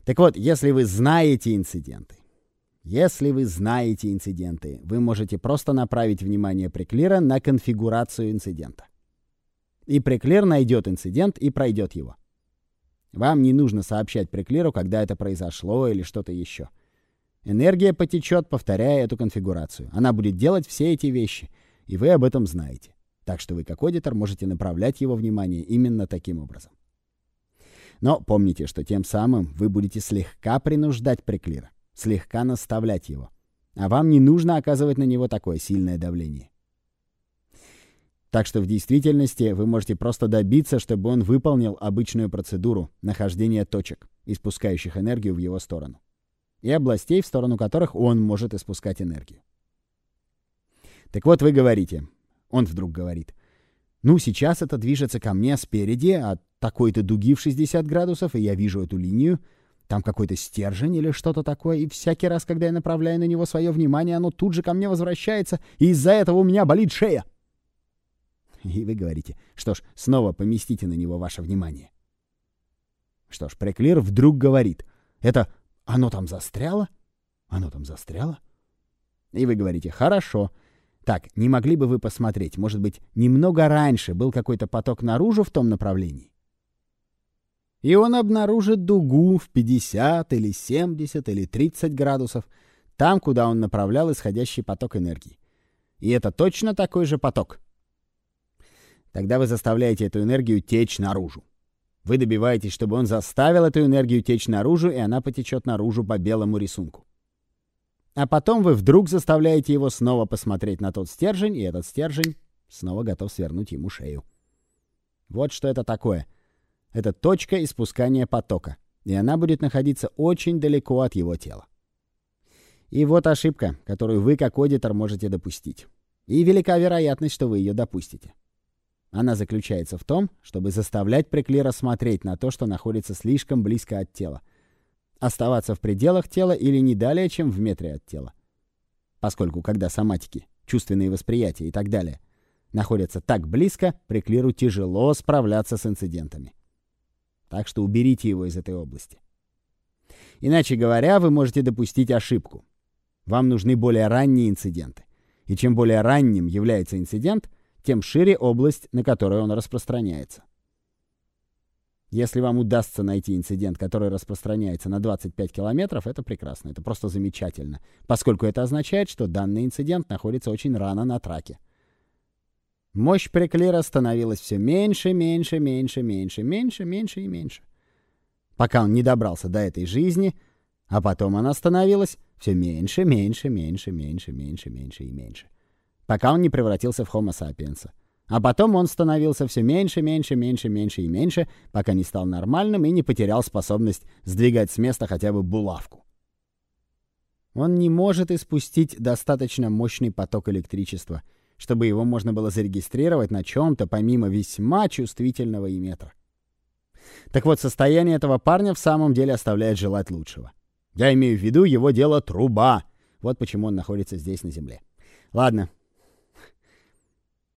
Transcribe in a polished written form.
Так вот, если вы знаете инциденты, вы можете просто направить внимание Преклира на конфигурацию инцидента. И Преклир найдет инцидент и пройдет его. Вам не нужно сообщать Преклиру, когда это произошло или что-то еще. Энергия потечет, повторяя эту конфигурацию. Она будет делать все эти вещи, и вы об этом знаете. Так что вы, как аудитор, можете направлять его внимание именно таким образом. Но помните, что тем самым вы будете слегка принуждать Преклира, слегка наставлять его. А вам не нужно оказывать на него такое сильное давление. Так что в действительности вы можете просто добиться, чтобы он выполнил обычную процедуру нахождения точек, испускающих энергию в его сторону, и областей, в сторону которых он может испускать энергию. Так вот, вы говорите, он вдруг говорит, ну, сейчас это движется ко мне спереди от такой-то дуги в 60 градусов, и я вижу эту линию, там какой-то стержень или что-то такое, и всякий раз, когда я направляю на него свое внимание, оно тут же ко мне возвращается, и из-за этого у меня болит шея. И вы говорите, что ж, снова поместите на него ваше внимание. Что ж, Преклир вдруг говорит, это оно там застряло? Оно там застряло? И вы говорите, хорошо. Так, не могли бы вы посмотреть, может быть, немного раньше был какой-то поток наружу в том направлении? И он обнаружит дугу в 50 или 70 или 30 градусов, там, куда он направлял исходящий поток энергии. И это точно такой же поток. Тогда вы заставляете эту энергию течь наружу. Вы добиваетесь, чтобы он заставил эту энергию течь наружу, и она потечет наружу по белому рисунку. А потом вы вдруг заставляете его снова посмотреть на тот стержень, и этот стержень снова готов свернуть ему шею. Вот что это такое. Это точка испускания потока, и она будет находиться очень далеко от его тела. И вот ошибка, которую вы, как аудитор, можете допустить. И велика вероятность, что вы ее допустите. Она заключается в том, чтобы заставлять Преклира смотреть на то, что находится слишком близко от тела. Оставаться в пределах тела или не далее, чем в метре от тела. Поскольку, когда соматики, чувственные восприятия и так далее находятся так близко, Преклиру тяжело справляться с инцидентами. Так что уберите его из этой области. Иначе говоря, вы можете допустить ошибку. Вам нужны более ранние инциденты. И чем более ранним является инцидент, тем шире область, на которую он распространяется. Если вам удастся найти инцидент, который распространяется на 25 километров, это прекрасно, это просто замечательно, поскольку это означает, что данный инцидент находится очень рано на траке. Мощь Преклира становилась все меньше, меньше и меньше, пока он не добрался до этой жизни, а потом она становилась все меньше, пока он не превратился в Homo sapiens. А потом он становился все меньше, пока не стал нормальным и не потерял способность сдвигать с места хотя бы булавку. Он не может испустить достаточно мощный поток электричества, чтобы его можно было зарегистрировать на чем-то помимо весьма чувствительного эмиттера. Так вот, состояние этого парня в самом деле оставляет желать лучшего. Я имею в виду его дело труба. Вот почему он находится здесь, на Земле. Ладно,